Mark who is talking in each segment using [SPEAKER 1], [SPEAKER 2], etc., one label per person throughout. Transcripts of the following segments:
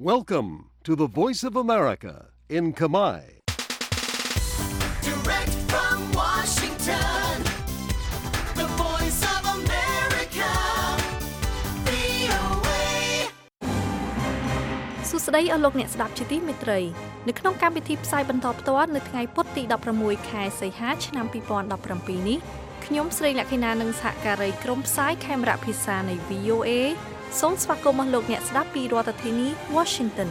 [SPEAKER 1] Welcome to the Voice of America in Khmer.
[SPEAKER 2] Direct from Washington, the Voice of America, VOA.
[SPEAKER 3] សួស្តីអស់លោកអ្នកស្ដាប់ជាទីមេត្រីនៅក្នុងកម្មវិធីផ្សាយបន្តផ្ទាល់នៅថ្ងៃពុធទី16ខែសីហាឆ្នាំ2017នេះខ្ញុំស្រីលក្ខិណានិងសហការីក្រុមផ្សាយខេមរៈភាសានៃ VOA សូមស្វាគមន៍អស់លោកអ្នកស្ដាប់ពីរដ្ឋធានី Washington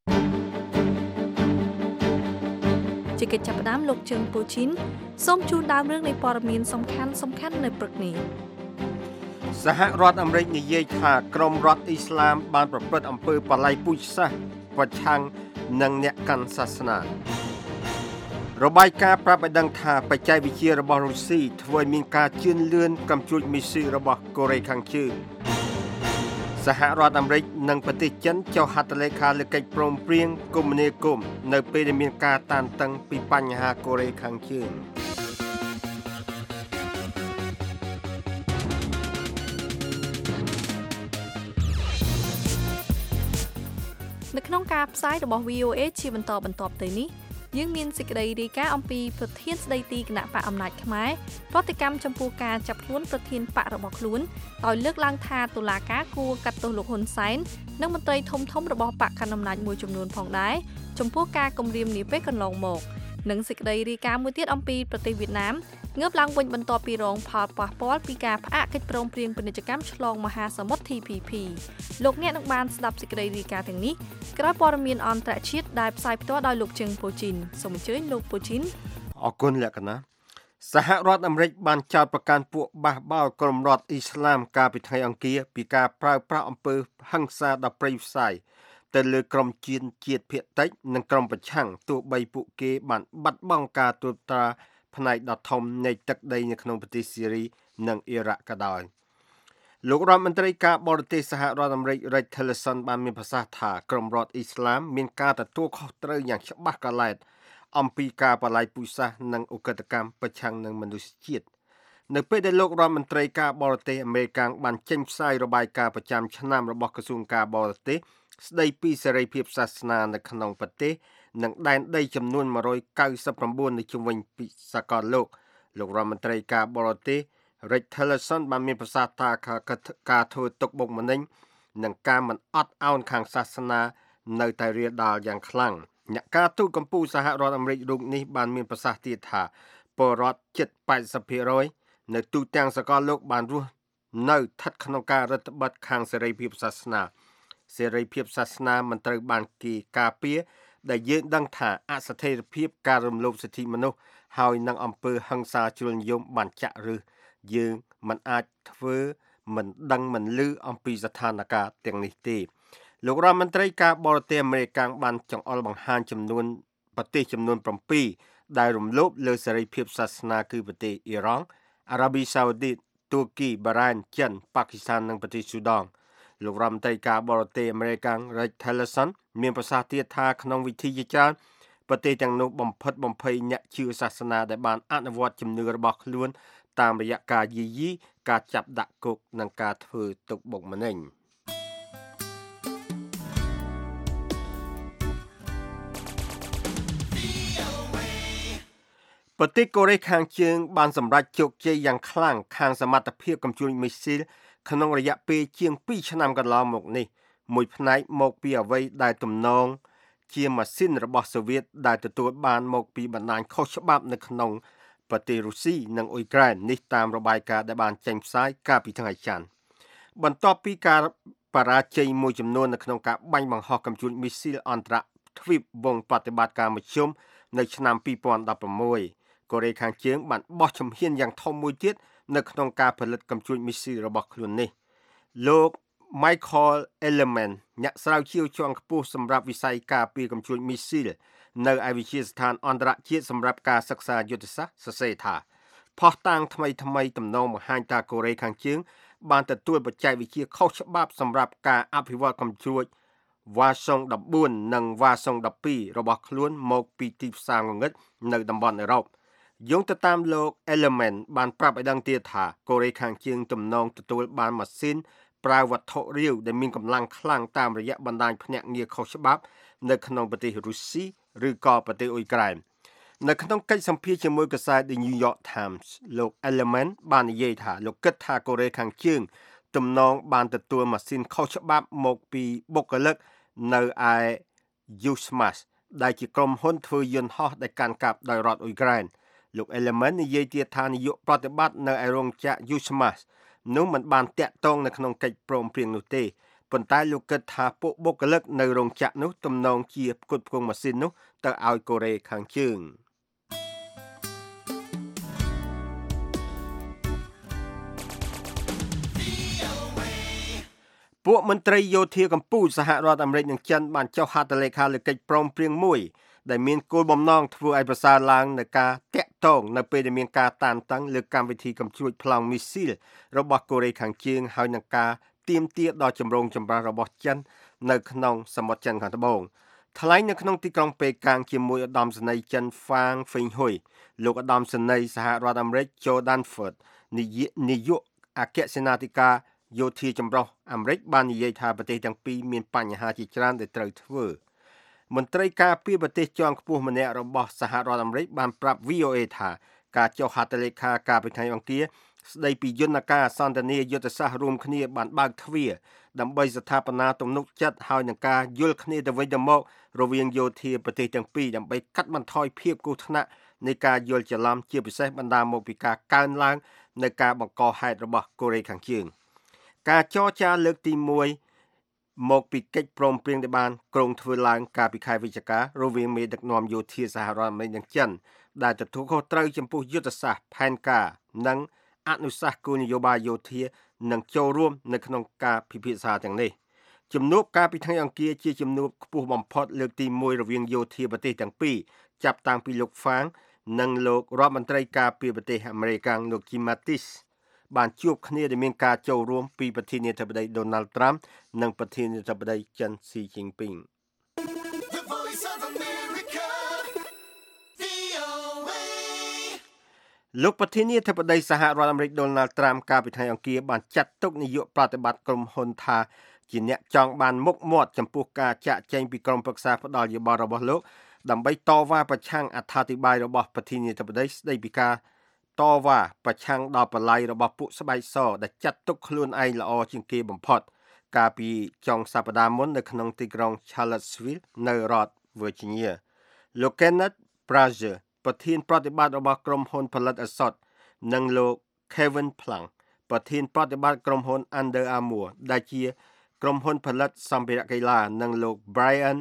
[SPEAKER 3] ជាកិច្ចចាប់ផ្ដើមលោកជើងពូជីនសូមជូនដើមរឿងនៃព័ត៌មានសំខាន់នៅព្រឹកនេះ
[SPEAKER 4] សហរដ្ឋអាមេរិកនិយាយថាក្រុមរដ្ឋអ៊ីស្លាមបានប្រព្រឹត្តអំពើបល្ល័យពូជសាសន៍ប្រឆាំងនឹងអ្នកកាន់សាសនារបាយការណ៍ប្រាប់ឲ្យដឹងថាបច្ចេកវិទ្យារបស់រុស្ស៊ីធ្វើឲ្យមានការជឿនលឿនកាំជ្រួចមីស៊ីលរបស់កូរ៉េខាងជើងសហរដ្ឋអាមេរិកនិងប្រទេសចិនចុះហត្ថលេខាលើកិច្ចព្រមព្រៀងគមនាគមន៍នៅពេលដែលមានការតានតឹងពីបញ្ហាកូរ៉េខាងជើង
[SPEAKER 3] នៅក្នុងការផ្សាយរបស់ VOA ជាបន្តទៅនេះយើងមានសេចក្តីរាយការណ៍អំពីប្រធានស្ដីទីគណៈបកអំណាចខ្មែរប្រតិកម្មចំពោះការចាប់ខ្លួនប្រធានបករបស់ខ្លួនដោយលើកឡើងថាតុលាការគួរកាត់ទោសលោកហ៊ុនសែននិងមន្ត្រីធំរបស់បកកណ្ដាលអំណាចមួយចំនួនផងដែរចំពោះការគំរាមនាពេលកន្លងមកនិងសេចក្តីរាយការណ៍មួយទៀតអំពីប្រទេសវៀតណាមងើបឡើងវិញបន្ទាប់ពីរងផលប៉ះពាល់ពីការផ្អាកកិច្ចព្រមព្រៀងពាណិជ្ជកម្មឆ្លងមហាសមុទ្រ TPP លោកអ្នកនឹងបានស្ដាប់សេចក្តីរាយការណ៍ទាំងនេះក្រោយព័ត៌មានអន្តរជាតិដែលផ្សាយផ្ទាល់ដោយលោកជឹងពូជីនសូមអញ្ជើញលោកពូជីន
[SPEAKER 4] អរគុណលក្ខណៈសហរដ្ឋអាមេរិកបានចោទប្រកាន់ពួកបះបោរក្រុមរដ្ឋអ៊ីស្លាមកាលពីថ្ងៃអង្គារពីការប្រើប្រាស់អំពើហិង្សាដល់ព្រៃផ្សៃទៅលើក្រុមជាតិភាគតិចនិងក្រុមប្រឆាំងទោះបីពួកគេបានបាត់បង់ការត្រួតត្រាផ្នែកដ៏ធំនៃទឹកដីនៅក្នុងប្រទេសស៊ីរីនិងអ៊ីរ៉ាក់ក៏ដោយលោករដ្ឋមន្ត្រីការបរទេសសហរដ្ឋអាមេរិក Rex Tillerson បានមានប្រសាសន៍ថាក្រុមរដ្ឋអ៊ីស្លាមមានការទទួលខុសត្រូវយ៉ាងច្បាស់កាឡែតអំពីការបល្ល័យពូជសាសន៍និងឧក្រិដ្ឋកម្មប្រឆាំងនឹងមនុស្សជាតិនៅពេលដែលលោករដ្ឋមន្ត្រីការបរទេសអាមេរិកបានចេញផ្សាយរបាយការណ៍ប្រចាំឆ្នាំរបស់ក្រសួងការបរទេសស្ដីពីសេរីភាពសាសនានៅក្នុងប្រទេសនិងដែនដីចំនួន199នៅជុំវិញសកលលោករដ្ឋមន្ត្រីការបរទេស Rex Tillerson បានមានប្រសាសន៍ថាការធ្វើទុកបុកម្នេញនិងការមិនអត់ឱនខាងសាសនានៅតែរាលដាលយ៉ាងខ្លាំងអ្នកការទូតកម្ពុជាសហរដ្ឋអាមេរិករូបនេះបានមានប្រសាសន៍ទៀតថាពលរដ្ឋជិត 80% នៅទូទាំងសកលលោកបានរស់នៅស្ថិតក្នុងការរឹតបន្តឹងខាងសេរីភាពសាសនាសេរីភាពសាសនាមិនត្រូវបានគេការពារដែលយើងដឹងថាអស្ថិរភាពការរំលោភសិទ្ធិមនុស្សហើយនឹងអំពើហិង្សាជ្រុលនិយមបានចាក់ឫសយើងមិនអាចធ្វើមិនដឹងមិនឮអំពីស្ថានភាពទាំងនេះទេលោករដ្ឋមន្ត្រីការបរទេសអាមេរិកបានចង្អុលបង្ហាញចំនួនប្រទេសចំនួន7ដែលរំលោភលើសេរីភាពសាសនាគឺប្រទេសអ៊ីរ៉ង់អារ៉ាប៊ីសាអូឌីតទួរគីបារ៉ែនចិនប៉ាគីស្ថាននិងប្រទេសស៊ូដង់លោករដ្ឋមន្ត្រីការបរទេសអាមេរិក Rex Tillerson មានប្រសាសន៍ទៀតថាក្នុងវិធីជាច្រើនប្រទេសទាំងនោះបំផិតបំភ័យអ្នកជឿសាសនាដែលបានអនុវត្តជំនឿរបស់ខ្លួនតាមរយៈការយាយីការចាប់ដាក់គុកនិងការធ្វើទុកបុកម្នេញប្រទេសកូរ៉េខាងជើងបានសម្រេចជោគជ័យយ៉ាងខ្លាំងខាងសមត្ថភាពកំជួញមីស៊ីលក្នុងរយៈពេលជាង2ឆ្នាំកន្លងមកនេះមួយផ្នែកមកពីអ្វីដែលទំនងជាម៉ាស៊ីនរបស់សូវៀតដែលទទួលបានមកពីបណ្ដាញខុសច្បាប់នៅក្នុងប្រទេសរុស្ស៊ីនិងអ៊ុយក្រែននេះតាមរបាយការណ៍ដែលបានចេញផ្សាយកាលពីថ្ងៃច័ន្ទបន្ទាប់ពីការបរាជ័យមួយចំនួននៅក្នុងការបាញ់បង្ហោះកាំជ្រួចមីស៊ីលអន្តរទ្វីបវងប្រតិបត្តិការមធ្យមនៅឆ្នាំ2016កូរ៉េខាងជើងបានបោះជំហានយ៉ាងធំមួយទៀតនៅក្នុងការផលិតកាំជ្រួចមីស៊ីលរបស់ខ្លួននេះលោក Michael Element អ្នកស្រាវជ្រាវជាន់ខ្ពស់សម្រាប់វិស័យការពារកាំជ្រួចមីស៊ីលនៅឯវិទ្យាស្ថានអន្តរជាតិសម្រាប់ការសិក្សាយុទ្ធសាស្ត្រសរសេរថាផុសតាងថ្មីទំនងបង្ហាញថាកូរ៉េខាងជើងបានទទួលបច្ចេកវិទ្យាខុសច្បាប់សម្រាប់ការអភិវឌ្ឍកាំជ្រួចវ៉ាសុង14និងវ៉ាសុង12របស់ខ្លួនមកពីទីផ្សារងងឹតនៅតំបន់អឺរ៉ុបយោងទៅតាមលោក Element បានប្រាប់ឲ្យដឹងទៀតថាកូរ៉េខាងជើងទំនងទទួលបានម៉ាស៊ីនប្រើវត្ថុរាវដែលមានកម្លាំងខ្លាំងតាមរយៈបណ្ដាញភ្នាក់ងារខុសច្បាប់នៅក្នុងប្រទេសរុស្ស៊ីឬក៏ប្រទេសអ៊ុយក្រែននៅក្នុងកិច្ចសម្ភាសន៍ជាមួយកាសែត The New York Times លោក Element បាននិយាយថាលោកគិតថាកូរ៉េខាងជើងទំនងបានទទួលម៉ាស៊ីនខុសច្បាប់មកពីបុគ្គលិកនៅឯ Yusmas ដែលជាក្រុមហ៊ុនធ្វើយន្តហោះដែលកាន់កាប់ដោយរដ្ឋអ៊ុយក្រែនលោក Element និយាយទៀតថានាយកប្រតិបត្តិនៅឯរោងចក្រ Yusmas នោះមិនបានតាក់ទងនៅក្នុងកិច្ចព្រមព្រៀងនោះទេប៉ុន្តែលោកគិតថាពួកបុគ្គលិកនៅរោងចក្រនោះទំនងជាផ្គត់ផ្គង់ម៉ាស៊ីននោះទៅឲ្យកូរ៉េខាងជើងពួកមន្ត្រីយោធាកម្ពុជាសហរដ្ឋអាមេរិកនិងចិនបានចុះហត្ថលេខាលើកិច្ចព្រមព្រៀងមួយដែលមានគោលបំណងធ្វើឲ្យប្រសើរឡើងនៅការតាក់ទងនៅពេលដែលមានការតានតឹងលើកម្មវិធីកំជ្រួចប្លង់មីស៊ីលរបស់កូរ៉េខាងជើងហើយនឹងការទាមទារដល់ចម្រូងចម្រាសរបស់ចិននៅក្នុងសមុទ្រចិនខាងត្បូងថ្លែងនៅក្នុងទីក្រុងប៉េកាំងជាមួយឧត្តមសេនីយ៍ចិនហ្វាងហ្វេងហ៊ុយលោកឧត្តមសេនីយ៍សហរដ្ឋអាមេរិក Joe Dunford នាយកអគ្គសេនាធិការយោធាចម្រុះអាមេរិកបាននិយាយថាប្រទេសទាំងពីរមានបញ្ហាជាច្រើនដែលត្រូវធ្វើមន្ត្រីការពារប្រទេសជាន់ខ្ពស់ម្នាក់របស់សហរដ្ឋអាមេរិកបានប្រាប់ VOA ថាការចុះហត្ថលេខាកាលពីថ្ងៃអង្គារស្ដីពីយន្តការសន្ទនាយុទ្ធសាស្ត្ររួមគ្នាបានបើកទ្វារដើម្បីស្ថាបនាទំនុកចិត្តហើយនឹងការយល់គ្នាទៅវិញទៅមករវាងយោធាប្រទេសទាំងពីរដើម្បីកាត់បន្ថយភាពគ្រោះថ្នាក់នៃការយល់ច្រឡំជាពិសេសបណ្ដាលមកពីការកើនឡើងនៃការបង្កហេតុរបស់កូរ៉េខាងជើងការចរចាលើកទី1មកពីកិច្ចព្រមព្រៀងដែលបានក្រុងធ្វើឡើងកាលពីខែវិច្ឆិការវាងមេដឹកនាំយោធាសហរដ្ឋអាមេរិកនិងចិនដែលទទួលខុសត្រូវចំពោះយុទ្ធសាស្ត្រផែនការនិងអនុសាសន៍គោលនយោបាយយោធានិងចូលរួមនៅក្នុងការពិភាក្សាទាំងនេះជំនួបកាលពីថ្ងៃអង្គារជាជំនួបខ្ពស់បំផុតលើកទី1រវាងយោធាប្រទេសទាំងពីរចាប់តាំងពីលោកហ្វាងនិងលោករដ្ឋមន្ត្រីការពារប្រទេសអាមេរិកលោក Jim Mattisបានជួបគ្នាដែលមានការចូលរួមពីប្រធានាធិបតី Donald Trump និងប្រធានាធិបតីចិន Xi Jinping
[SPEAKER 2] The Voice of America, VOA.
[SPEAKER 4] លោកប្រធានាធិបតីសហរដ្ឋអាមេរិក Donald Trump កាលពីថ្ងៃអង្គារបានចាត់ទុកនាយកប្រតិបត្តិក្រុមហ៊ុនថាជាអ្នកចង់បានមុខមាត់ចំពោះការចាក់ចែងពីក្រុមប្រឹក្សាផ្ដាល់យោបល់របស់លោកដើម្បីតវ៉ាប្រឆាំងអត្ថាធិប្បាយរបស់ប្រធានាធិបតីស្ដីពីការតវ៉ាប្រឆាំងដល់បល័យរបស់ពួកស្បែកសដែលចាត់ទុកខ្លួនឯងល្អជាងគេបំផុតកាលពីចុងសប្តាហ៍មុននៅក្នុងទីក្រុង Charlottesville នៅរដ្ឋ Virginia លោក Kenneth Brazier ប្រធានប្រតិបត្តិរបស់ក្រុមហ៊ុនផលិតឱសថនិងលោក Kevin Plank ប្រធានប្រតិបត្តិក្រុមហ៊ុន Under Armour ដែលជាក្រុមហ៊ុនផលិតសម្ភារៈកីឡានិងលោក Brian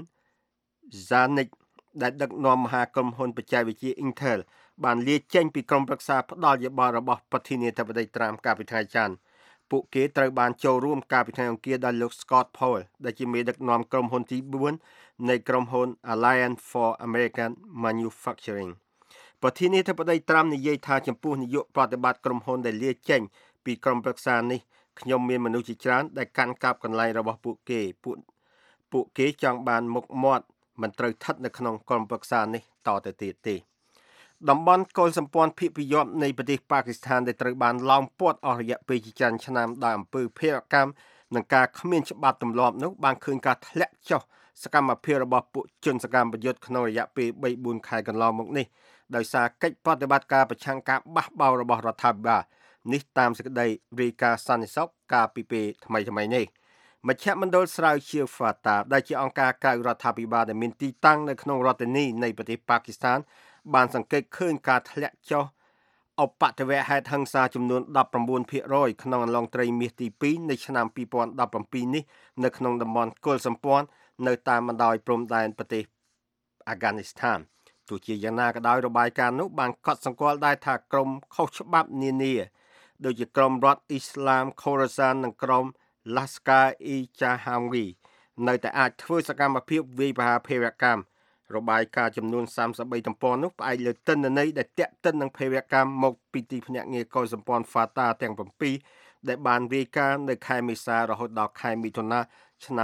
[SPEAKER 4] Zanuck ដែលដឹកនាំមហាក្រុមហ៊ុនបច្ចេកវិទ្យា Intel បានលាចេញពីក្រុមប្រឹក្សាផ្ដាល់យោបល់របស់ប្រធានាធិបតី Trump កាលពីថ្ងៃច័ន្ទពួកគេត្រូវបានចូលរួមកាលពីថ្ងៃអង្គារដោយលោក Scott Powell ដែលជាមេដឹកនាំក្រុមហ៊ុនទី4នៃក្រុមហ៊ុន Alliance for American Manufacturing ប្រធានាធិបតី Trump និយាយថាចំពោះនាយកប្រតិបត្តិក្រុមហ៊ុនដែលលាចេញពីក្រុមប្រឹក្សានេះខ្ញុំមានមនុស្សជាច្រើនដែលកាន់កាប់កន្លែងរបស់ពួកគេចង់បានមុខមាត់មិនត្រូវស្ថិតនៅក្នុងក្រុមប្រឹក្សានេះតទៅទៀតទេតំបន់កុលសម្ព័ន្ធភាគពីយប់នៃប្រទេសប៉ាគីស្ថានដែលត្រូវបានឡោមព័ទ្ធអស់រយៈពេលជាច្រើនឆ្នាំដោយអំពើភេរវកម្មនិងការគ្មានច្បាប់ទម្លាប់នោះបានឃើញការធ្លាក់ចុះសកម្មភាពរបស់ពួកជនសកម្មប្រយុទ្ធក្នុងរយៈពេល 3-4 ខែកន្លងមកនេះដោយសារកិច្ចប្រតិបត្តិការប្រឆាំងការបះបោររបស់រដ្ឋាភិបាលនេះតាមសេចក្តីរាយការណ៍សន្និសីទកាលពីពេលថ្មីៗនេះមជ្ឈមណ្ឌលស្រាវជ្រាវ FATA ដែលជាអង្គការក្រៅរដ្ឋាភិបាលដែលមានទីតាំងនៅក្នុងរដ្ឋធានីនៃប្រទេសប៉ាគីស្ថានបានសង្កេតឃើញការធ្លាក់ចុះឧបទ្ទវហេតុហិង្សាចំនួន 19% ក្នុងអន្លង់ត្រីមាសទី2នៃឆ្នាំ 2017 នេះនៅក្នុងតំបន់កុលសម្ព័ន្ធនៅតាមបណ្ដោយព្រំដែនប្រទេសអាហ្គានីស្ថានទោះជាយ៉ាងណាក៏ដោយរបាយការណ៍នោះបានកត់សម្គាល់ដែរថាក្រុមខុសច្បាប់នានាដូចជាក្រុមរដ្ឋអ៊ីស្លាម Khorasan និងក្រុម Lashkar-e-Jahangir នៅតែអាចធ្វើសកម្មភាពវាយប្រហារភេរវកម្មរបាយការណ៍ចំនួន33ទំព័រនោះផ្អែកលើទិន្នន័យដែលទាក់ទិននឹងភេរវកម្មមកពីទីភ្នាក់ងារកុលសម្ព័ន្ធ FATA ទាំង7ដែលបានរាយការណ៍នៅខែមេសារហូតដល់ខែមិថុនាឆ្នាំ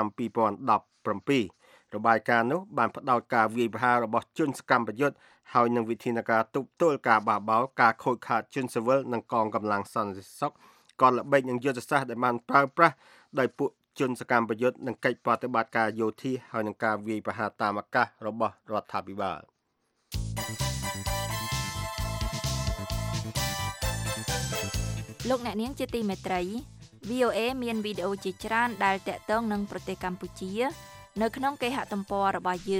[SPEAKER 4] 2017 របាយការណ៍នោះបានផ្ដោតការវាយប្រហាររបស់ជនសកម្មប្រយុទ្ធហើយនឹងវិធានការទប់ទល់ការបះបោរការខូចខាតជនស៊ីវិលនិងកងកម្លាំងសន្តិសុខក៏ល្បិចនឹងយុទ្ធសាស្ត្រដែលបានប្រើប្រាស់ដោយពួកជនសកម្មប្រយុទ្ធនិងកិច្ចប្រតិបត្តិការយោធាហើយនឹងការវាយប្រហារតាមអាកាសរបស់រដ្ឋាភិបាល
[SPEAKER 5] លោកអ្នកនាងជាទីមេត្រី VOA មានវីដេអូជាច្រើនដែលតាក់ទងនឹងប្រទេសកម្ពុជានៅក្នុងគេហទំព័ររបស់យើង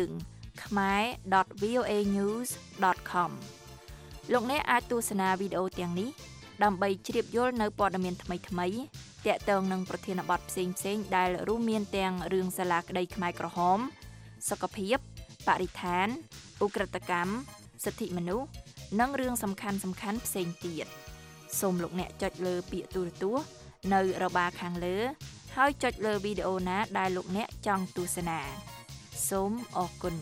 [SPEAKER 5] khmer.voanews.com លោកអ្នកអាចទស្សនាវីដេអូទាំងនេះដើម្បីជ្រាបយល់នៅព័ត៌មានថ្មីៗតាក់ទងនឹងប្រធានបទផ្សេងៗដែលរួមមានទាំងរឿងសាលាក្តីខ្មែរក្រហមសុខភាពបរិស្ថានឧក្រិដ្ឋកម្មសិទ្ធិមនុស្សនិងរឿងសំខាន់ៗផ្សេងទៀតសូមលោកអ្នកចុចលើពាក្យទូរទស្សន៍នៅរបាខាងលើហើយចុចលើវីដេអូណាដែលលោកអ្នកចង់ទស្សនាសូមអរគុណ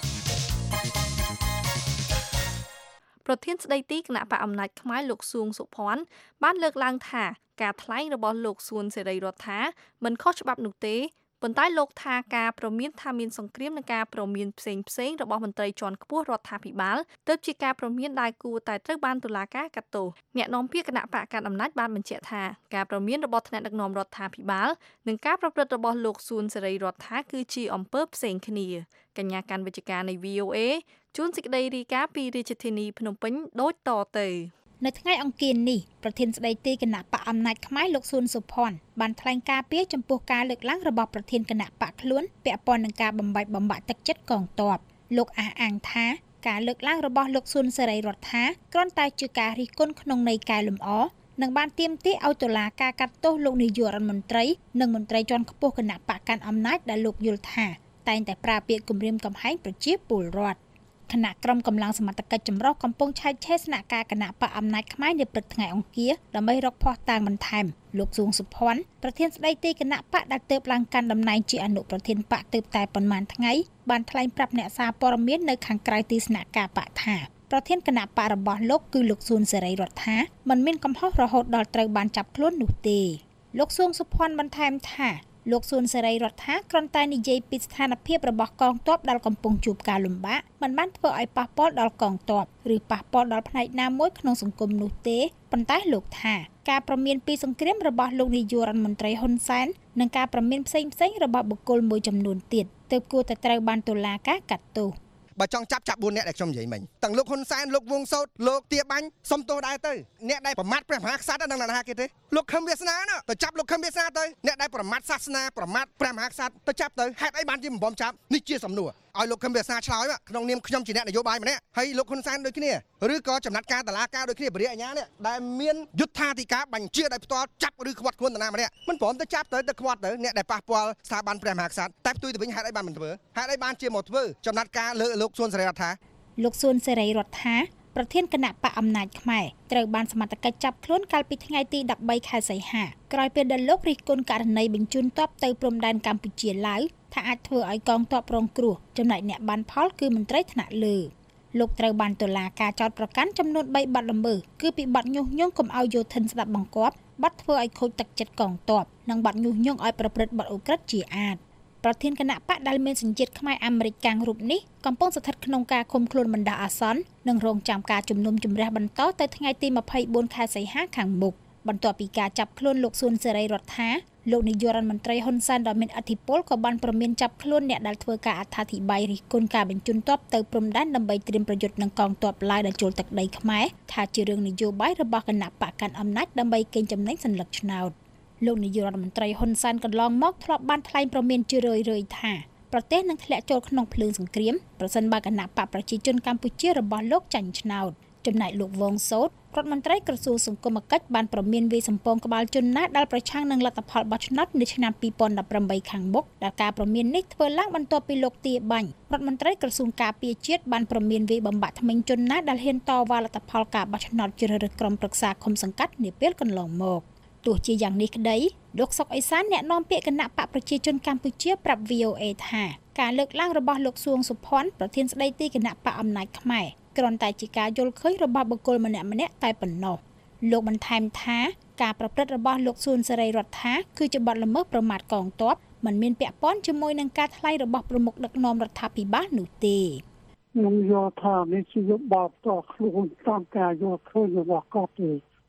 [SPEAKER 3] ប្រធានស្ដីទីគណៈបកអំណាចខ្មែរលោកសួងសុភ័ណ្ឌបានលើកឡើងថាការថ្លែងរបស់លោកសួនសេរីរដ្ឋាមិនខុសច្បាប់នោះទេប៉ុន្តែលោកថាការប្រមានថាមានសង្គ្រាមនិងការប្រមានផ្សេងៗរបស់មន្ត្រីជាន់ខ្ពស់រដ្ឋាភិបាលទើបជាការប្រមានដែលគួរតែត្រូវបានតុលាការកាត់ទោសអ្នកនាំពាក្យគណៈបកកាន់អំណាចបានបញ្ជាក់ថាការប្រមានរបស់ថ្នាក់ដឹកនាំរដ្ឋាភិបាលនិងការប្រព្រឹត្តរបស់លោកសួនសេរីរដ្ឋាគឺជាអំពើផ្សេងគ្នាកញ្ញាកាន់វិទ្យការនៃ VOA ជួនសេចក្តីរាយការណ៍ពីរាជធានីភ្នំពេញដូចតទៅ
[SPEAKER 6] នៅថ្ងៃអង្គារនេះប្រធានស្ដីទីគណៈបកអំណាចខ្មែរលោកសួនសុភ័ណ្ឌបានថ្លែងការពីចំពោះការលើកឡើងរបស់ប្រធានគណៈបកខ្លួនពាក់ព័ន្ធនឹងការបំបាក់ទឹកចិត្តកងទ័ពលោកអះអាងថាការលើកឡើងរបស់លោកសួនសេរីរដ្ឋាគ្រាន់តែជាការរិះគន់ក្នុងន័យកែលម្អនិងបានទាមទារឲ្យតុលាការកាត់ទោសលោកនាយករដ្ឋមន្ត្រីនិងមន្ត្រីជាន់ខ្ពស់គណៈបកកាន់អំណាចដែលលោកយល់ថាតែងតែប្រើពាក្យគំរាមកំហែងប្រជាពលរដ្ឋគណៈក្រុមកម្លាំងសមត្ថកិច្ចចម្រុះកំពុងឆែកឆេរស្នាក់ការគណៈបកអំណាចខ្មែរនាព្រឹកថ្ងៃអង្គារដើម្បីរកភស្តុតាងបន្ថែមលោកសួងសុភ័ណ្ឌប្រធានស្ដីទីគណៈបកដែលទើបឡើងកាន់តំណែងជាអនុប្រធានបកទើបតែប៉ុន្មានថ្ងៃបានថ្លែងប្រាប់អ្នកសារព័ត៌មាននៅខាងក្រៅទីស្នាក់ការបកថាប្រធានគណៈបករបស់លោកគឺលោកសួនសេរីរដ្ឋាមិនមានកំហុសរហូតដល់ត្រូវបានចាប់ខ្លួននោះទេលោកសួងសុភ័ណ្ឌបន្ថែមថាលោកសួនសេរីរដ្ឋាគ្រាន់តែនិយាយពីស្ថានភាពរបស់កងទ័ពដែលកំពុងជួបការលំបាកមិនបានធ្វើឲ្យប៉ះពាល់ដល់កងទ័ពឬប៉ះពាល់ដល់ផ្នែកណាមួយក្នុងសង្គមនោះទេប៉ុន្តែលោកថាការប្រមានពីសង្គ្រាមរបស់លោកនាយករដ្ឋមន្ត្រីហ៊ុនសែននិងការប្រមានផ្សេងៗរបស់បុគ្គលមួយចំនួនទៀតទើបគួរតែត្រូវបានតុលាការកាត់ទោស
[SPEAKER 7] បើចង់ចាប់4នាក់ដែលខ្ញុំនិយាយមិញទាំងលោកហ៊ុនសែនលោកវងសោតលោកទាបាញ់សុំទោសដែរទៅអ្នកដែលប្រមាថព្រះមហាក្សត្រនឹងណាគេទេលោកខឹមវាសនាណាទៅចាប់លោកខឹមវាសនាទៅអ្នកដែលប្រមាថសាសនាប្រមាថព្រះមហាក្សត្រទៅចាប់ទៅហេតុអីបានជាមិនបំចាប់នេះជាសំណួរឲ្យលោកខឹមវាសនាឆ្លើយក្នុងនាមខ្ញុំជាអ្នកនយោបាយម្នាក់ហើយលោកហ៊ុនសែនដូចគ្នាឬក៏ចំណាត់ការតុលាការដូចគ្នាបរិយាអាញានេះដែលមានយុទ្ធាធិការបញ្ជាដោយផ្ទាល់ចាប់ឬខ្វាត់ខ្លួនតាណាម្នាក់មិនព្រមទៅចាប់ទៅខ្វាត់ទៅអ្នកដែលប៉ះពាល់ស្ថាប័នព្រះមហាក្សត្រតែផ្ទុយទៅវិញហេតុអីបានមិនធ្វើហេតុអីបានជាមកធ្វើចំណាត់ការលើលោកសួនសេរីរដ្ឋា
[SPEAKER 6] លោកសួនសេរីរដ្ឋាប្រធានគណៈបកអំណាចខ្មែរត្រូវបានសមត្ថកិច្ចចាប់ខ្លួនកាលពីថ្ងៃទី13ខែសីហាក្រោយពេលដែលលោករិះគន់ករណីបញ្ជូនទ័ពទៅព្រំដែនកម្ពុជាឡាវថាអាចធ្វើឲ្យកងទ័ពរងគ្រោះចំណែកអ្នកបានផលគឺមន្ត្រីថ្នាក់លើលោកត្រូវបានតុលាការចោទប្រកាន់ចំនួន3បទល្មើសគឺពីបទញុះញង់កុំឲ្យយោធិនស្ដាប់បង្គាប់បទធ្វើឲ្យខូចទឹកចិត្តកងទ័ពនិងបទញុះញង់ឲ្យប្រព្រឹត្តបទឧក្រិដ្ឋជាអាតប្រធានគណៈបកដែលមានសញ្ជាតិខ្មែរអាមេរិកកាំងរូបនេះកំពុងស្ថិតក្នុងការឃុំខ្លួនបណ្ដោះអាសន្ននិងរងចាំការជំនុំជម្រះបន្តទៅថ្ងៃទី24ខែសីហាខាងមុខបន្ទាប់ពីការចាប់ខ្លួនលោកសួនសេរីរដ្ឋាលោកនាយករដ្ឋមន្ត្រីហ៊ុនសែនដ៏មានឥទ្ធិពលក៏បានប្រមានចាប់ខ្លួនអ្នកដែលធ្វើការអត្ថាធិប្បាយរិះគន់ការបញ្ជូនទ័ពទៅព្រំដែនដើម្បីត្រៀមប្រយុទ្ធនឹងកងទ័ពឡាវដែលចូលទឹកដីខ្មែរថាជារឿងនយោបាយរបស់គណៈបកកាន់អំណាចដើម្បីកេងចំណេញសន្លឹកឆ្នោតលោកនាយករដ្ឋមន្ត្រីហ៊ុនសែនកន្លងមកធ្លាប់បានថ្លែងប្រមានជារឿយៗថាប្រទេសនឹងធ្លាក់ចូលក្នុងភ្លើងសង្គ្រាមប្រសិនបើគណៈបកប្រជាជនកម្ពុជារបស់លោកចាញ់ឆ្នោតចំណែកលោកវងសោតរដ្ឋមន្ត្រីក្រសួងសង្គមគិច្ចបានប្រមានវាយសម្ពងក្បាលជនណាដែលប្រឆាំងនឹងលទ្ធផលបោះឆ្នោតនៅឆ្នាំ2018ខាងមុខដែលការប្រមាននេះធ្វើឡើងបន្ទាប់ពីលោកទាបាញ់រដ្ឋមន្ត្រីក្រសួងការពារជាតិបានប្រមានវាយបំបាក់ថ្មិញជនណាដែលហ៊ានតវ៉ាលទ្ធផលការបោះឆ្នោតជ្រើសរើសក្រុមប្រឹក្សាឃុំសង្កាត់នាពេលកន្លងមកទោះជាយ៉ាងនេះក្តីលោកសុកអេសានអ្នកនាំពាក្យគណៈបកប្រជាជនកម្ពុជាប្រាប់ VOA ថាការលើកឡើងរបស់លោកសួងសុភ័ណ្ឌប្រធានស្ដីទីគណៈបកអំណាចខ្មែរគ្រាន់តែជាការយល់ឃើញរបស់បុគ្គលម្នាក់ៗតែប៉ុណ្ណោះលោកបន្ថែមថាការប្រព្រឹត្តរបស់លោកសួនសេរីរដ្ឋាគឺជាបទល្មើសប្រមាថកងទ័ពមិនមានពាក់ព័ន្ធជាមួយនឹងការថ្លែងរបស់ប្រមុខដឹកនាំរដ្ឋាភិបាលនោះទេ
[SPEAKER 8] ខ្ញុំយល់ថានេះជាបាបតខ្លួនតាមការយល់ឃើញរបស់គាត់ទេ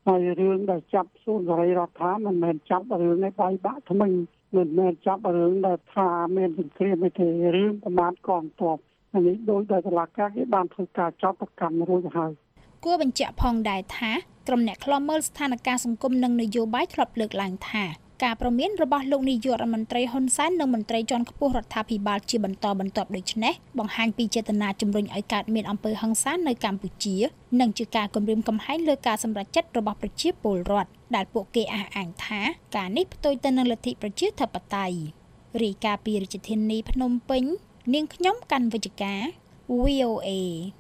[SPEAKER 8] ហើយរឿងដែលចាប់សួនសេរីរដ្ឋាមិនមែនចាប់រឿងនៃបាយបាក់ថ្មីមិនមែនចាប់រឿងដែលថាមានសង្គ្រាមទេរឿងប្រមាថកងទ័ពនេះដោយតែតុលាការគេបានធ្វើការចោទប្រកាន់រួចហើយ
[SPEAKER 6] គួរបញ្ជាក់ផងដែរថាក្រុមអ្នកខ្លំមើលស្ថានភាពសង្គមនិងនយោបាយធ្លាប់លើកឡើងថាការប្រមានរបស់លោកនាយករដ្ឋមន្ត្រីហ៊ុនសែននិងមន្ត្រីជាន់ខ្ពស់រដ្ឋាភិបាលជាបន្តបន្ទាប់ដូចនេះបង្ហាញពីចេតនាជំរុញឲ្យកើតមានអំពើហិង្សានៅកម្ពុជានិងជាការគំរាមកំហែងលើការសម្រេចចិត្តរបស់ប្រជាពលរដ្ឋដែលពួកគេអះអាងថាការនេះផ្ទុយទៅនឹងលទ្ធិប្រជាធិបតេយ្យរាយការណ៍ពីរាជធានីភ្នំពេញនាងខ្ញុំកាន់វិជ្ជការ VOA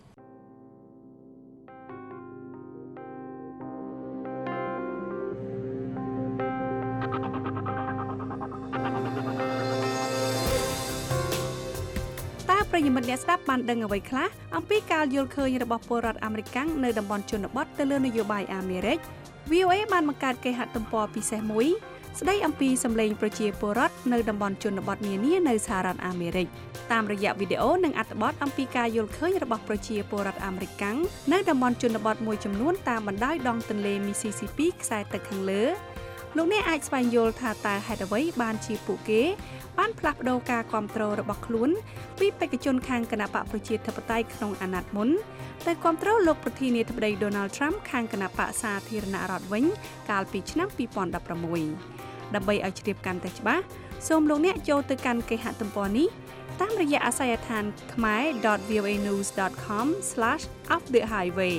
[SPEAKER 3] ប្រិយមិត្តអ្នកស្ដាប់បានដឹងអ្វីខ្លះអំពីការយល់ឃើញរបស់ពលរដ្ឋអាមេរិកនៅតំបន់ជនបទទៅលើនយោបាយអាមេរិក VOA បានបង្កើតគេហទំព័រពិសេសមួយស្ដីអំពីសម្លេងប្រជាពលរដ្ឋនៅតំបន់ជនបទនានានៅសហរដ្ឋអាមេរិកតាមរយៈវីដេអូនិងអត្ថបទអំពីការយល់ឃើញរបស់ប្រជាពលរដ្ឋអាមេរិកនៅតំបន់ជនបទមួយចំនួនតាមបណ្ដោយដងទន្លេ Mississippi ខ្សែទឹកខាងលើលោកអ្នកអាចស្វែងយល់ថាតើហេតុអ្វីបានជាពួកគេបានផ្លាស់ប្ដូរការគាំទ្ររបស់ខ្លួនពីបេក្ខជនខាងគណបកប្រជាធិបតេយ្យក្នុងអាណត្តិមុនទៅគាំទ្រលោកប្រធានាធិបតី Donald Trump ខាងគណបកសាធារណរដ្ឋវិញកាលពីឆ្នាំ2016ដើម្បីឲ្យជ្រាបកាន់តែច្បាស់សូមលោកអ្នកចូលទៅកាន់គេហទំព័រនេះតាមរយៈអាសយដ្ឋានkhmer.voanews.com/offthehighway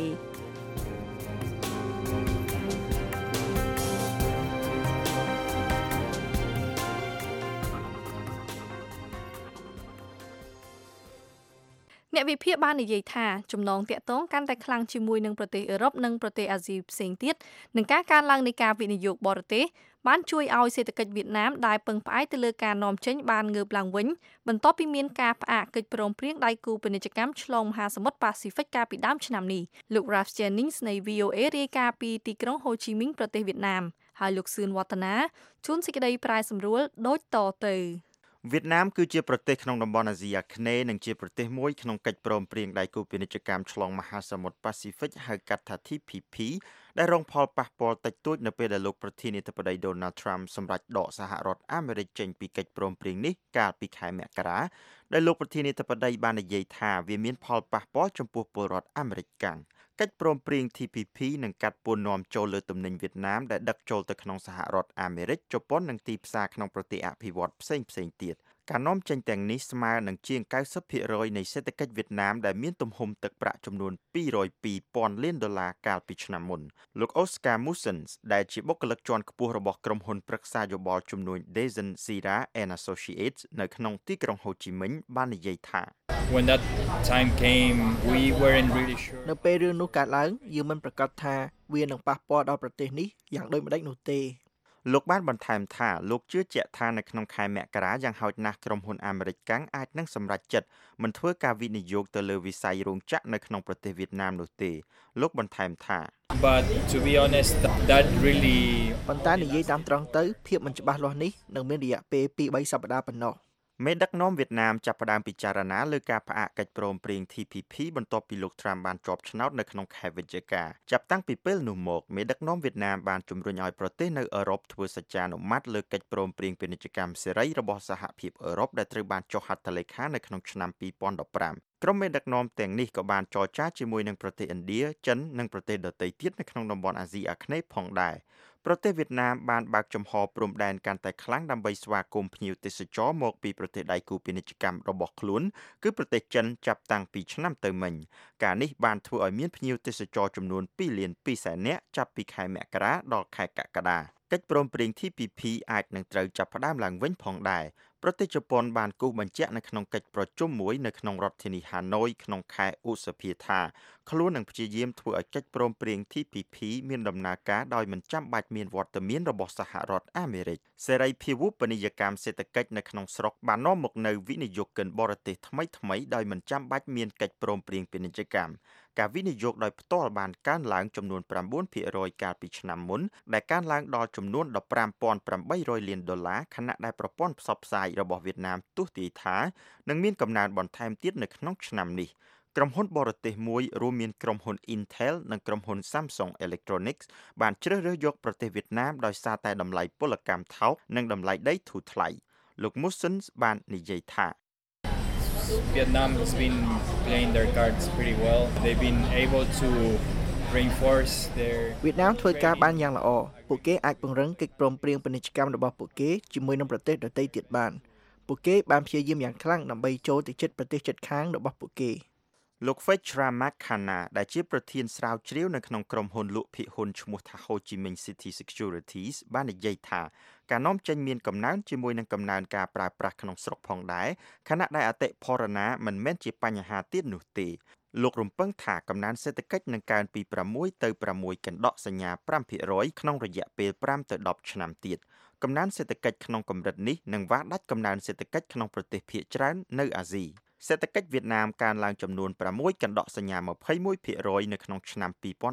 [SPEAKER 3] អ្នកវិភាគបាននិយាយថាចំណងតាក់ទងកាន់តែខ្លាំងជាមួយនឹងប្រទេសអឺរ៉ុបនិងប្រទេសអាស៊ីផ្សេងទៀតនឹងការកើនឡើងនៃការវិនិយោគបរទេសបានជួយឲ្យសេដ្ឋកិច្ចវៀតណាមដែលពឹងផ្អែកទៅលើការនាំចេញបានងើបឡើងវិញបន្ទាប់ពីមានការផ្អាកកិច្ចព្រមព្រៀងដៃគូពាណិជ្ជកម្មឆ្លងមហាសមុទ្រប៉ាស៊ីហ្វិកកាលពីដើមឆ្នាំនេះលោក Ralph Jennings នៃ VOA រាយការណ៍ពីទីក្រុងហូជីមីញប្រទេសវៀតណាមហើយលោកសឿនវឌ្ឍនាជួនសេចក្តីប្រែសម្រួលដូចតទៅ
[SPEAKER 9] វៀតណាមគឺជាប្រទេសក្នុងតំបន់អាស៊ីអាគ្នេយ៍និងជាប្រទេសមួយក្នុងកិច្ចព្រមព្រៀងដៃគូពាណិជ្ជកម្មឆ្លងមហាសមុទ្រប៉ាស៊ីហ្វិកហៅកាត់ថា TPP ដែលរងផលប៉ះពាល់តិចតួចនៅពេលដែលលោកប្រធានាធិបតី Donald Trump សម្រេចដកសហរដ្ឋអាមេរិកចេញពីកិច្ចព្រមព្រៀងនេះកាលពីខែមករាដែលលោកប្រធានាធិបតីបាននិយាយថាវាមានផលប៉ះពាល់ចំពោះពលរដ្ឋអាមេរិកកាំងកិច្ចព្រមព្រៀង TPP នឹងកាត់ពន្ធនាំចូលលើទំនិញវៀតណាមដែលដឹកចូលទៅក្នុងសហរដ្ឋអាមេរិកជប៉ុននិងទីផ្សារក្នុងប្រទេសអភិវឌ្ឍន៍ផ្សេងៗទៀតការនាំចេញទាំងនេះស្មើនឹងជាង 90% នៃសេដ្ឋកិច្ចវៀតណាមដែលមានទំហំទឹកប្រាក់ចំនួន$202,000 លានកាលពីឆ្នាំមុនលោក Oscar Mussens ដែលជាបុគ្គលិកជាន់ខ្ពស់របស់ក្រុមហ៊ុនប្រឹក្សាយោបល់ជំនួយ Dezan Sira and Associates នៅក្នុងទីក្រុងហូជីមិញបាននិយាយថា
[SPEAKER 10] When that time came we weren't really sure
[SPEAKER 11] នៅពេលរឿងនោះកើតឡើងយើងមិនប្រកាសថាវានឹងប៉ះពាល់ដល់ប្រទេសនេះយ៉ាងដូចម្តេចនោះទេ
[SPEAKER 9] លោកបានបន្ថែមថាលោកជឿជាក់ថានៅក្នុងខែមករាយ៉ាងហោចណាស់ក្រុមហ៊ុនអាមេរិកកាំងអាចនឹងសម្រេចចិត្តមិនធ្វើការវិនិយោគទៅលើវិស័យរោងចក្រនៅក្នុងប្រទេសវៀតណាមនោះទេលោកបន្ថែមថា
[SPEAKER 10] But to be honest that really
[SPEAKER 11] ប៉ុន្តែនិយាយតាមត្រង់ទៅភាពមិនច្បាស់លាស់នេះនឹងមានរយៈពេល 2-3 សប្តាហ៍ប៉ុណ្ណោះ
[SPEAKER 9] មេដឹកនាំវៀតណាមចាប់ផ្ដើមពិចារណាលើការផ្អាកកិច្ចព្រមព្រៀង TPP បន្ទាប់ពីលោក Trump បានជាប់ឆ្នោតនៅក្នុងខែវិច្ឆិកាចាប់តាំងពីពេលនោះមកមេដឹកនាំវៀតណាមបានជំរុញឲ្យប្រទេសនៅអឺរ៉ុបធ្វើសច្ចានុមត្តិលើកិច្ចព្រមព្រៀងពាណិជ្ជកម្មសេរីរបស់សហភាពអឺរ៉ុបដែលត្រូវបានចុះហត្ថលេខានៅក្នុងឆ្នាំ2015ក្រុមមេដឹកនាំទាំងនេះក៏បានចរចាជាមួយនឹងប្រទេសឥណ្ឌាចិននិងប្រទេសដទៃទៀតនៅក្នុងតំបន់អាស៊ីអាគ្នេយ៍ផងដែរប្រទេសវៀតណាមបានបើកចំហព្រំដែនកាន់តែខ្លាំងដើម្បីស្វាគមន៍ភ្ញៀវទេសចរមកពីប្រទេសដៃគូពាណិជ្ជកម្មរបស់ខ្លួនគឺប្រទេសចិនចាប់តាំងពីឆ្នាំទៅមិញការនេះបានធ្វើឲ្យមានភ្ញៀវទេសចរចំនួន2,200,000 នាក់ចាប់ពីខែមករាដល់ខែកក្កដាកិច្ចព្រមព្រៀង TPP អាចនឹងត្រូវចាប់ផ្ដើមឡើងវិញផងដែរប្រទេសជប៉ុនបានគូសបញ្ជាក់នៅក្នុងកិច្ចប្រជុំមួយនៅក្នុងរដ្ឋធានីហាណូយក្នុងខែឧសភាថាខ្លួននឹងព្យាយាមធ្វើឲ្យកិច្ចព្រមព្រៀង TPP មានដំណើរការដោយមិនចាំបាច់មានវត្តមានរបស់សហរដ្ឋអាមេរិកសេរីភាវូបនីយកម្មសេដ្ឋកិច្ចនៅក្នុងស្រុកបាននាំមកនូវវិនិយោគិនបរទេសថ្មីៗដោយមិនចាំបាច់មានកិច្ចព្រមព្រៀងពាណិជ្ជកម្មការវិនិយោគដោយផ្ទាល់បានកើនឡើងចំនួន 9% កាលពីឆ្នាំមុនដែលកើនឡើងដល់ចំនួន$15,800 លានខណៈដែលប្រព័ន្ធផ្សព្វផ្សាយរបស់វៀតណាមទស្សន៍ទាយថានឹងមានកំណើនបន្ថែមទៀតនៅក្នុងឆ្នាំនេះក្រុមហ៊ុនបរទេសមួយរួមមានក្រុមហ៊ុន Intel និងក្រុមហ៊ុន Samsung Electronics បានជ្រើសរើសយកប្រទេសវៀតណាមដោយសារតែតម្លៃពលកម្មថោកនិងតម្លៃដីធូរថ្លៃលោក Musons បាននិយាយថា
[SPEAKER 10] Vietnam has been playing their cards pretty well. They've been able to reinforce their
[SPEAKER 11] វៀតណាមធ្វើការបានយ៉ាងល្អពួកគេអាចពង្រឹងកិច្ចព្រមព្រៀងពាណិជ្ជកម្មរបស់ពួកគេជាមួយនឹងប្រទេសដទៃទៀតបានពួកគេបានព្យាយាមយ៉ាងខ្លាំងដើម្បីចូលទៅជិតប្រទេសជិតខាងរបស់ពួកគេ
[SPEAKER 9] លោក Fechra Makhana ដែលជាប្រធានស្រាវជ្រាវនៅក្នុងក្រុមហ៊ុនលក់ភាគហ៊ុនឈ្មោះថា Ho Chi Minh City Securities បាននិយាយថាការនាំចេញមានកំណើនជាមួយនឹងកំណើនការប្រើប្រាស់ក្នុងស្រុកផងដែរខណៈដែលអតិផរណាមិនមែនជាបញ្ហាទៀតនោះទេលោករំពឹងថាកំណើនសេដ្ឋកិច្ចនឹងកើនពី6ទៅ6កណ្ដកសញ្ញា 5% ក្នុងរយៈពេល5ទៅ10ឆ្នាំទៀតកំណើនសេដ្ឋកិច្ចក្នុងកម្រិតនេះនឹងវាស់ដាច់កំណើនសេដ្ឋកិច្ចក្នុងប្រទេសភាគច្រើននៅអាស៊ីសេដ្ឋកិច្ចវៀតណាមកើនឡើងចំនួន6កណ្ដកសញ្ញា 21% នៅក្នុងឆ្នាំ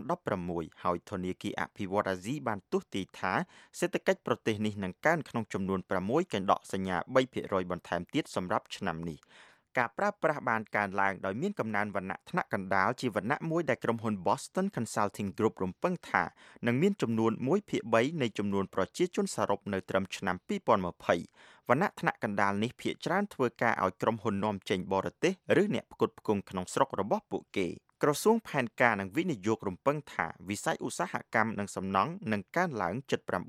[SPEAKER 9] 2016ហើយធនាគារអភិវឌ្ឍន៍អាស៊ីបានទស្សន៍ទាយថាសេដ្ឋកិច្ចប្រទេសនេះនឹងកើនក្នុងចំនួន6កណ្ដកសញ្ញា 3% បន្ថែមទៀតសម្រាប់ឆ្នាំនេះការប្រើប្រាស់បានកើនឡើងដោយមានកំណើនវណ្ណៈថ្នាក់កណ្ដាលជាវណ្ណៈមួយដែលក្រុមហ៊ុន Boston Consulting Group រំពឹងថានឹងមានចំនួន 1/3 នៃចំនួនប្រជាជនសរុបនៅត្រឹមឆ្នាំ2020វណ្ណៈថ្នាក់កណ្ដាលនេះភាគច្រើនធ្វើការឲ្យក្រុមហ៊ុននាំចេញបរទេសឬអ្នកផ្គត់ផ្គង់ក្នុងស្រុករបស់ពួកគេក្រសួងផែនការនិងវិនិយោគរំពឹងថាវិស័យឧស្សាហកម្មនិងសំណង់នឹងកើនឡើង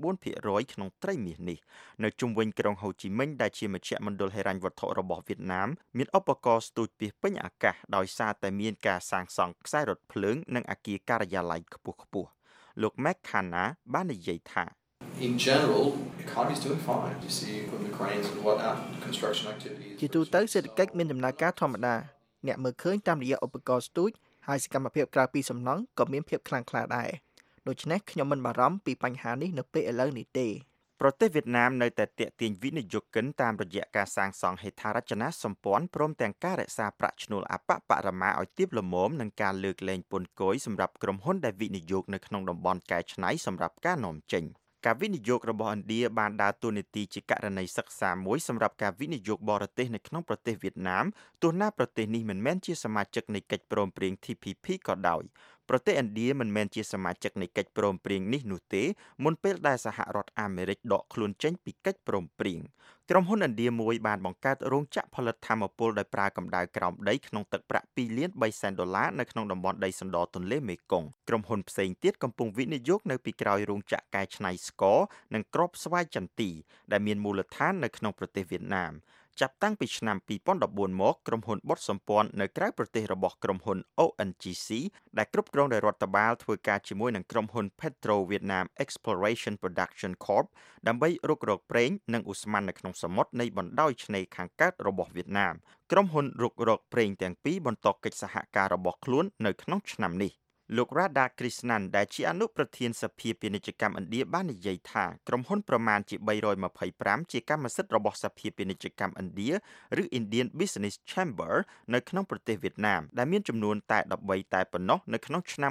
[SPEAKER 9] 79% ក្នុងត្រីមាសនេះនៅជុំវិញក្រុងហូជីមិញដែលជាមជ្ឈមណ្ឌលហិរញ្ញវត្ថុរបស់វៀតណាមមានឧបករណ៍ស្ទូចពាសពេញអាកាសដោយសារតែមានការសាងសង់ខ្សែរថភ្លើងនិងអគារការិយាល័យខ្ពស់ៗលោក Makhana បាននិយាយថា
[SPEAKER 12] In general, economy is doing fine. You see equipment cranes and whatnot, construction activities.
[SPEAKER 11] ជាទូទៅសេដ្ឋកិច្ចមានដំណើរការធម្មតាអ្នកមើលឃើញតាមរយៈឧបករណ៍ស្ទូចហើយសកម្មភាពក្រៅពីសំណង់ក៏មានភាពខ្លាំងក្លាដែរដូច្នេះខ្ញុំមិនបារម្ភពីបញ្ហានេះនៅពេលឥឡូវនេះទេ
[SPEAKER 9] ប្រទេសវៀតណាមនៅតែទាក់ទាញវិនិយោគិនតាមរយៈការសាងសង់ហេដ្ឋារចនាសម្ព័ន្ធព្រមទាំងការរក្សាប្រាក់ឈ្នួលអបបរមាឲ្យទាបល្មមនិងការលើកលែងពន្ធគយសម្រាប់ក្រុមហ៊ុនដែលវិនិយោគនៅក្នុងតំបន់កែច្នៃសម្រាប់ការនាំចេញការវិនិយោគរបស់ឥណ្ឌាបានដើរតួនាទីជាករណីសិក្សាមួយសម្រាប់ការវិនិយោគបរទេសនៅក្នុងប្រទេសវៀតណាមទោះណាប្រទេសនេះមិនមែនជាសមាជិកនៃកិច្ចព្រមព្រៀង TPP ក៏ដោយប្រទេសឥណ្ឌាមិនមែនជាសមាជិកនៃកិច្ចព្រមព្រៀងនេះនោះទេមុនពេលដែលសហរដ្ឋអាមេរិកដកខ្លួនចេញពីកិច្ចព្រមព្រៀងក្រុមហ៊ុនឥណ្ឌាមួយបានបង្កើតរោងចក្រផលិតថាមពលដោយប្រើកម្ដៅក្រោមដីក្នុងទឹកប្រាក់$2.3 លាននៅក្នុងតំបន់ដីសណ្ដទន្លេមេគង្គក្រុមហ៊ុនផ្សេងទៀតកំពុងវិនិយោគនៅពីក្រោយរោងចក្រកែច្នៃស្ករនិងគ្រាប់ស្វាយចន្ទីដែលមានមូលដ្ឋាននៅក្នុងប្រទេសវៀតណាមចាប់តាំងពីឆ្នាំ2014មកក្រុមហ៊ុនបុតសម្ព័ន្ធនៅក្រៅប្រទេសរបស់ក្រុមហ៊ុន ONGC ដែលគ្រប់គ្រងដោយរដ្ឋបាលធ្វើការជាមួយនឹងក្រុមហ៊ុន Petro Vietnam Exploration Production Corp ដើម្បីរុករកប្រេងនិងឧស្ម័ននៅក្នុងសមុទ្រនៃបណ្ដោយឆ្នេរខាងកើតរបស់វៀតណាមក្រុមហ៊ុនរុករកប្រេងទាំងពីរបន្តកិច្ចសហការរបស់ខ្លួននៅក្នុងឆ្នាំនេះលោក Radha Krishnan ដែលជាអនុប្រធានសភាពាណិជ្ជកម្មឥណ្ឌាបាននិយាយថាក្រុមហ៊ុនប្រមាណជា325ជាកម្មសិទ្ធិរបស់សភាពាណិជ្ជកម្មឥណ្ឌាឬ Indian Business Chamber នៅក្នុងប្រទេសវៀតណាមដែលមានចំនួនតែ13តែប៉ុណ្ណោះនៅក្នុងឆ្នាំ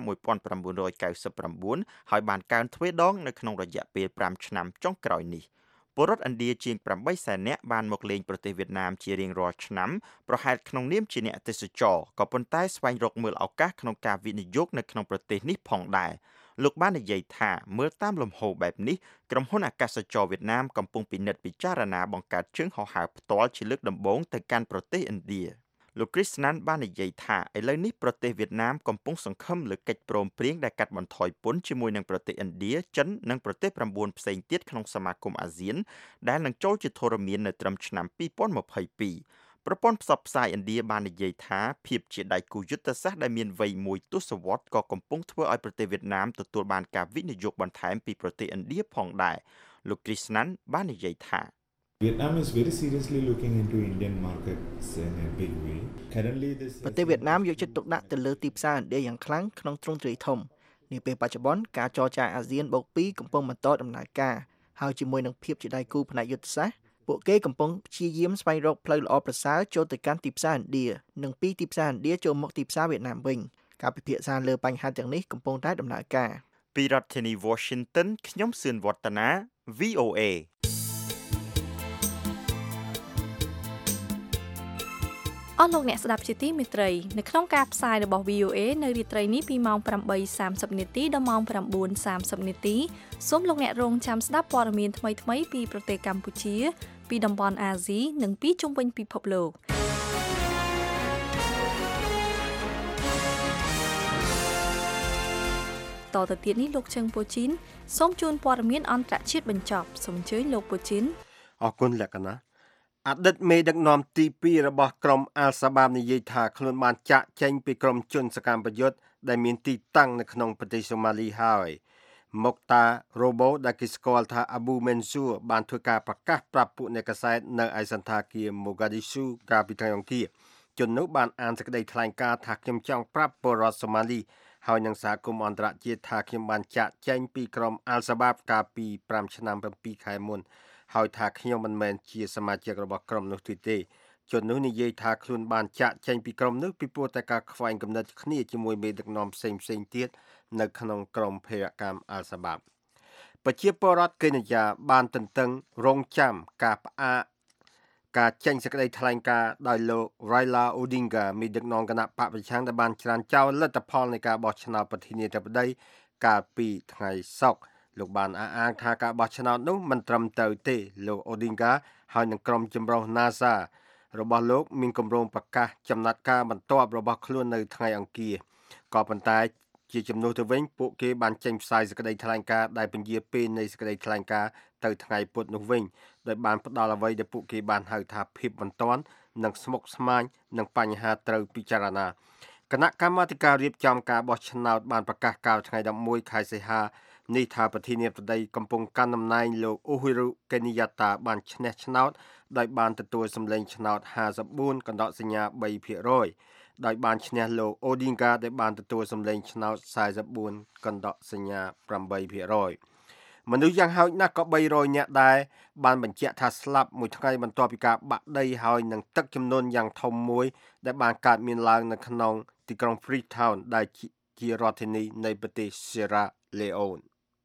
[SPEAKER 9] 1999ហើយបានកើនទ្វេដងនៅក្នុងរយៈពេល5ឆ្នាំចុងក្រោយនេះពលរដ្ឋឥណ្ឌាជាង800,000 នាក់បានមកលេងប្រទេសវៀតណាមជារៀងរាល់ឆ្នាំប្រហែលក្នុងនាមជាអ្នកទេសចរក៏ប៉ុន្តែស្វែងរកមើលឱកាសក្នុងការវិនិយោគនៅក្នុងប្រទេសនេះផងដែរលោកបាននិយាយថាមើលតាមលំហូរបែបនេះក្រុមហ៊ុនអាកាសចរវៀតណាមកំពុងពិនិត្យពិចារណាបង្កើតជើងហោះហើរផ្ទាល់ជាលើកដំបូងទៅកាន់ប្រទេសឥណ្ឌាលោក Krishnan បាននិយាយថាឥឡូវនេះប្រទេសវៀតណាមកំពុងសង្ឃឹមលើកិច្ចព្រមព្រៀងដែលកាត់បន្ថយពន្ធជាមួយនឹងប្រទេសឥណ្ឌាចិននិងប្រទេស9ផ្សេងទៀតក្នុងសមាគមអាស៊ានដែលនឹងចូលជាធរមាននៅត្រឹមឆ្នាំ2022ប្រព័ន្ធផ្សព្វផ្សាយឥណ្ឌាបាននិយាយថាភាពជាដៃគូយុទ្ធសាស្ត្រដែលមានវ័យមួយទសវត្សរ៍ក៏កំពុងធ្វើឲ្យប្រទេសវៀតណាមទទួលបានការវិនិយោគបន្ថែមពីប្រទេសឥណ្ឌាផងដែរលោក Krishnan បាននិយាយថា
[SPEAKER 13] Vietnam is very seriously looking into Indian markets in a big way. Currently this
[SPEAKER 11] ប្រទេសវៀតណាមយកចិត្តទុកដាក់ទៅលើទីផ្សារឥណ្ឌាយ៉ាងខ្លាំងក្នុងទ្រង់ទ្រាយធំនាពេលបច្ចុប្បន្នការចរចាអាស៊ានបូក2កំពុងបន្តដំណើរការហើយជាមួយនឹងភាពជាដៃគូផ្នែកយុទ្ធសាស្ត្រពួកគេកំពុងព្យាយាមស្វែងរកផ្លូវល្អប្រសើរចូលទៅកាន់ទីផ្សារឥណ្ឌានិងពីទីផ្សារឥណ្ឌាចូលមកទីផ្សារវៀតណាមវិញការពិភាក្សាលើបញ្ហាទាំងនេះកំពុងតែដំណើរការ
[SPEAKER 9] ពីរដ្ឋធានី Washington ខ្ញុំសឿនវឌ្ឍនា VOA
[SPEAKER 3] អស់លោកអ្នកស្ដាប់ជាទីមេត្រីនៅក្នុងការផ្សាយរបស់ VOA នៅរាត្រីនេះពីម៉ោង 8:30 នាទីដល់ម៉ោង 9:30 នាទីសូមលោកអ្នករងចាំស្ដាប់ព័ត៌មានថ្មីៗពីប្រទេសកម្ពុជាពីតំបន់អាស៊ីនិងពីជុំវិញពិភពលោកតទៅទៀតនេះលោកជឹងពូជីនសូមជូនព័ត៌មានអន្តរជាតិបញ្ចប់សូមអញ្ជើញលោកពូជីន
[SPEAKER 4] អរគុណលក្ខណៈអតីតមេដឹកនាំទី2របស់ក្រុមអាល់សាបាបនិយាយថាខ្លួនបានចាក់ចែងពីក្រុមជនសកម្មប្រយុទ្ធដែលមានទីតាំងនៅក្នុងប្រទេសសូម៉ាលីហើយមុកតារ៉ូបូដែលគេស្គាល់ថាអាប៊ូមេនស៊ូបានធ្វើការប្រកាសប្រាប់ពួកអ្នកកាសែតនៅឯសន្តាគារម៉ូហ្គាឌីស៊ូកាលពីថ្ងៃអង្គារជននោះបានអានសេចក្តីថ្លែងការណ៍ថាខ្ញុំចង់ប្រាប់ពលរដ្ឋសូម៉ាលីហើយនឹងសហគមន៍អន្តរជាតិថាខ្ញុំបានចាក់ចែងពីក្រុមអាល់សាបាបកាលពី5ឆ្នាំ7ខែមុនហើយថាខ្ញុំមិនមែនជាសមាជិករបស់ក្រុមនោះទេជននោះនិយាយថាខ្លួនបានចាក់ចែងពីក្រុមនោះពីព្រោះតែការខ្វែងគំនិតគ្នាជាមួយមេដឹកនាំផ្សេងទៀតនៅក្នុងក្រុមភេរវកម្មអាល់សាបាបប្រជាពលរដ្ឋកេនយ៉ាបានទន្ទឹងរង់ចាំការផ្អាកការចេញសេចក្តីថ្លែងការណ៍ដោយលោក Raila Odinga មេដឹកនាំគណៈបកប្រឆាំងដែលបានច្រានចោលលទ្ធផលនៃការបោះឆ្នោតប្រធានាធិបតីកាលពីថ្ងៃសុក្រលោកបានអះអាងថាការបោះឆ្នោតនោះមិនត្រឹមត្រូវទេលោក Odinga ហើយនឹងក្រុមចម្រុះ NASA របស់លោកមានគម្រោងប្រកាសចំណាត់ការបន្ទាប់របស់ខ្លួននៅថ្ងៃអង្គារក៏ប៉ុន្តែជាជំនួសទៅវិញពួកគេបានចេញផ្សាយសេចក្តីថ្លែងការណ៍ដែលពន្យាពេលនៃសេចក្តីថ្លែងការណ៍ទៅថ្ងៃពុធនោះវិញដោយបានផ្ដល់អ្វីដែលពួកគេបានហៅថាភាពបន្ទាន់និងស្មុគស្មាញនិងបញ្ហាត្រូវពិចារណាគណៈកម្មាធិការរៀបចំការបោះឆ្នោតបានប្រកាសកាលថ្ងៃ11ខែសីហានេះថាប្រធានាធិបតីកំពុងកាន់តំណែងលោកអ៊ូហ៊ីរូកេនីយ៉ាតាបានឈ្នះឆ្នោតដោយបានទទួលសម្លេងឆ្នោត54កណ្ដោសញ្ញា 3% ដោយបានឈ្នះលោកអូឌីងកាដែលបានទទួលសម្លេងឆ្នោត44កណ្ដោសញ្ញា 8%មនុស្សយ៉ាងហោចណាស់ក៏300នាក់ដែរបានបញ្ជាក់ថាស្លាប់មួយថ្ងៃបន្ទាប់ពីការបាក់ដីហើយនឹងទឹកជំនន់យ៉ាងធំមួយដែលបានកើតមានឡើងនៅក្នុងទីក្រុង Freetown ដែលជារដ្ឋធានីនៃប្រទេស Sierra Leone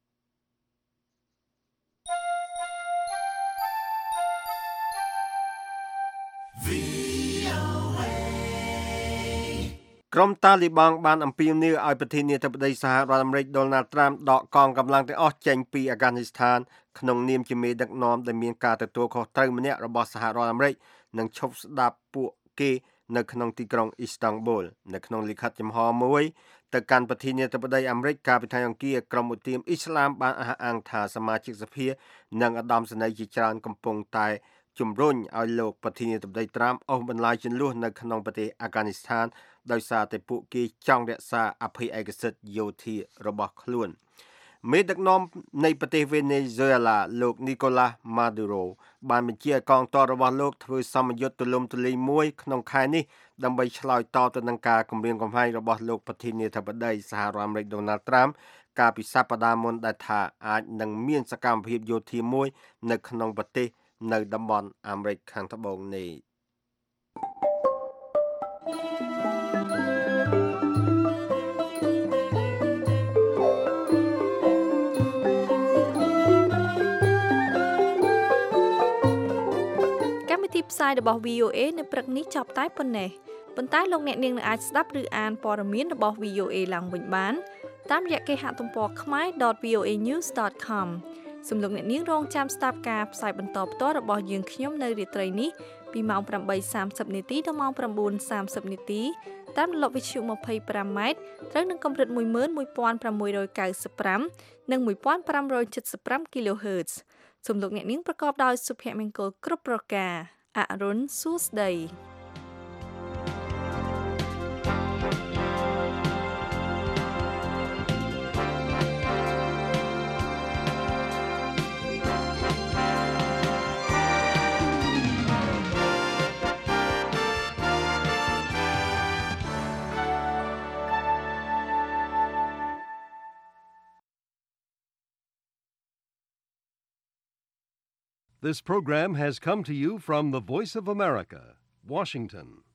[SPEAKER 4] ក្រុមតាលីបង់បានអំពាវនាវឲ្យប្រធានាធិបតីសហរដ្ឋអាមេរិក Donald Trump ដកកងកម្លាំងទាំងអស់ចេញពីអាហ្គានីស្ថានក្នុងនាមជាមេដឹកនាំដែលមានការទទួលខុសត្រូវម្នាក់របស់សហរដ្ឋអាមេរិកនិងឈប់ស្ដាប់ពួកគេនៅក្នុងទីក្រុង Istanbul នៅក្នុងលិខិតចំហមួយទៅកាន់ប្រធានាធិបតីអាមេរិកកាលពីថ្ងៃអង្គារក្រុមឧទាមអ៊ីស្លាមបានអះអាងថាសមាជិកសភានិងឧត្តមសេនីយ៍ជាច្រើនកំពុងតែជំរុញឲ្យលោកប្រធានាធិបតី Trump អូសបន្លាយជន្លោះនៅក្នុងប្រទេសអាហ្គានីស្ថានដោយសារតែពួកគេចង់រក្សាអភ័យឯកសិទ្ធិយោធារបស់ខ្លួនមេដឹកនាំនៃប្រទេសវេណេស៊ុយអេឡាលោក Nicolas Maduro បានបញ្ជាឲ្យកងទ័ពរបស់លោកធ្វើសម្ពយុទ្ធទូលំទូលាយមួយក្នុងខែនេះដើម្បីឆ្លើយតបទៅនឹងការគំរាមកំហែងរបស់លោកប្រធានាធិបតីសហរដ្ឋអាមេរិក Donald Trump កាលពីសប្តាហ៍មុនដែលថាអាចនឹងមានសកម្មភាពយោធាមួយនៅក្នុងប្រទេសនៅតំបន់អាមេរិកខាងត្បូងនេះ
[SPEAKER 3] កម្មវិធីផ្សាយរបស់ VOA នៅព្រឹកនេះចប់តែប៉ុណ្ណេះប៉ុន្តែលោកអ្នកនាងនឹងអាចស្ដាប់ឬអានព័ត៌មានរបស់ VOA ឡើងវិញបានតាមរយៈគេហទំព័រ khmer.voanews.com សូមលោកអ្នកនាងរងចាំស្ដាប់ការផ្សាយបន្តផ្ទាល់របស់យើងខ្ញុំនៅរាត្រីនេះពីម៉ោង 8:30 នាទីដល់ម៉ោង 9:30 នាទីតាមរលកវិទ្យុ 25 ម៉ែត្រត្រូវនឹងកម្រិត 11695 និង 1575 kHz សូមលោកអ្នកនាងប្រកបដោយសុភមង្គលគ្រប់ប្រការអរុនសួស្ដី
[SPEAKER 1] This program has come to you from the Voice of America, Washington.